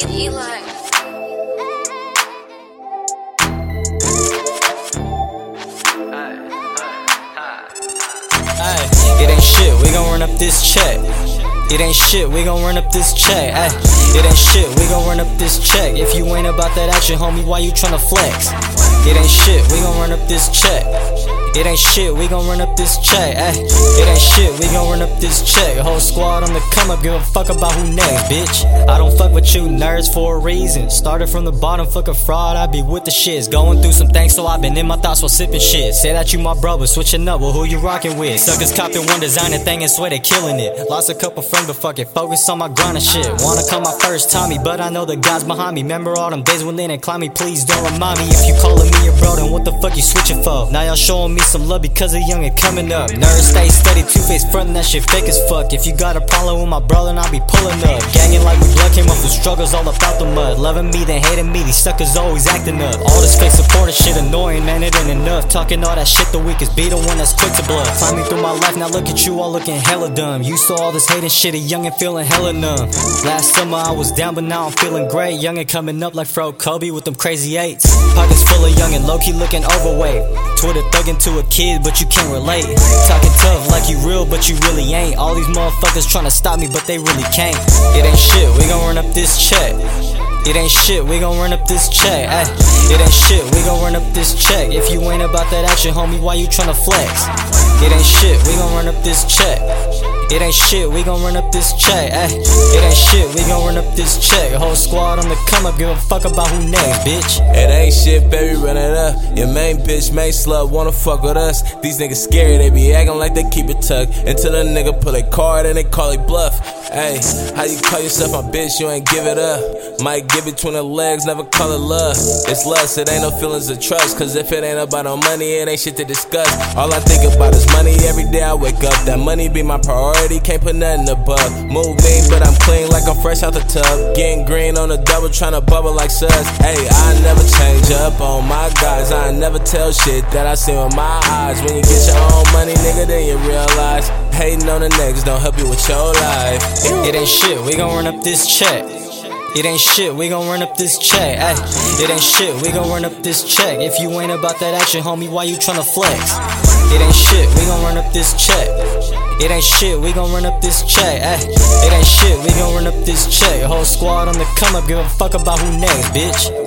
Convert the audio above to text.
Kid Eli. It ain't shit, we gon' run up this check. It ain't shit, we gon' run up this check. Ay, it ain't shit, we gon' run up this check. If you ain't about that action, homie, why you tryna flex? It ain't shit, we gon' run up this check. It ain't shit, we gon' run up this check. Ay, it ain't shit, we gon' run up this check. Whole squad on the come up, give a fuck about who next, bitch. I don't fuck with you nerds for a reason. Started from the bottom, fuck a fraud, I be with the shits. Going through some things, so I been in my thoughts while sipping shit. Say that you my brother, switching up, well who you rockin' with? Suckers copping one designer thing and swear they killing it. Lost a couple friends, but fuck it, focus on my grind and shit. Wanna come my first Tommy, but I know the guys behind me. Remember all them days when they didn't climb me, please don't remind me. If you calling me your bro, then what the fuck you switching for? Now y'all showing me some love because a youngin' coming up. Nerds stay steady, two-face frontin', that shit fake as fuck. If you got a problem with my brother, then I be pulling up. Gangin' like we blood, came up with struggles all about the mud. Loving me, then hating me, these suckers always acting up. All this fake support and shit annoying, man, it ain't enough. Talking all that shit, the weakest be the one that's quick to bluff. Climbing through my life, now look at you all looking hella dumb. You saw all this hating shit, a youngin' feeling hella numb. Last summer I was down, but now I'm feeling great. Youngin' coming up like Fro Kobe with them crazy eights. Pockets full of youngin', low-key looking overweight. Twitter thuggin' to a kid, but you can't relate. Talking tough like you real, but you really ain't. All these motherfuckers tryna stop me, but they really can't. It ain't shit, we gon' run up this check. It ain't shit, we gon' run up this check. Ay, it ain't shit, we gon' run up this check. If you ain't about that action, homie, why you tryna flex? It ain't shit, we gon' run up this check. It ain't shit, we gon' run up this check. Ay, it ain't shit, we gon' run up this check. Whole squad on the come up, give a fuck about who next, bitch. It ain't shit, baby, run it up. Your main bitch, main slut, wanna fuck with us. These niggas scary, they be acting like they keep it tucked. Until a nigga pull a card and they call it bluff. Hey, how you call yourself my bitch, you ain't give it up. Might get between the legs, never call it love. It's lust, it ain't no feelings of trust. Cause if it ain't about no money, it ain't shit to discuss. All I think about is money, every day I wake up. That money be my priority, can't put nothing above. Move mean, but I'm clean like I'm fresh out the tub. Getting green on the double, tryna bubble like suds. Hey, I never change up on my guys. I never tell shit that I see with my eyes. When you get your own money, nigga, then you realize hating on the niggas don't help you with your life. It ain't shit, we gon' run up this check. It ain't shit, we gon' run up this check. Ay, it ain't shit, we gon' run up this check. If you ain't about that action, homie, why you tryna flex? It ain't shit, we gon' run up this check. It ain't shit, we gon' run up this check. Ay, it ain't shit, we gon' run up this check. Whole squad on the come up, give a fuck about who next, bitch.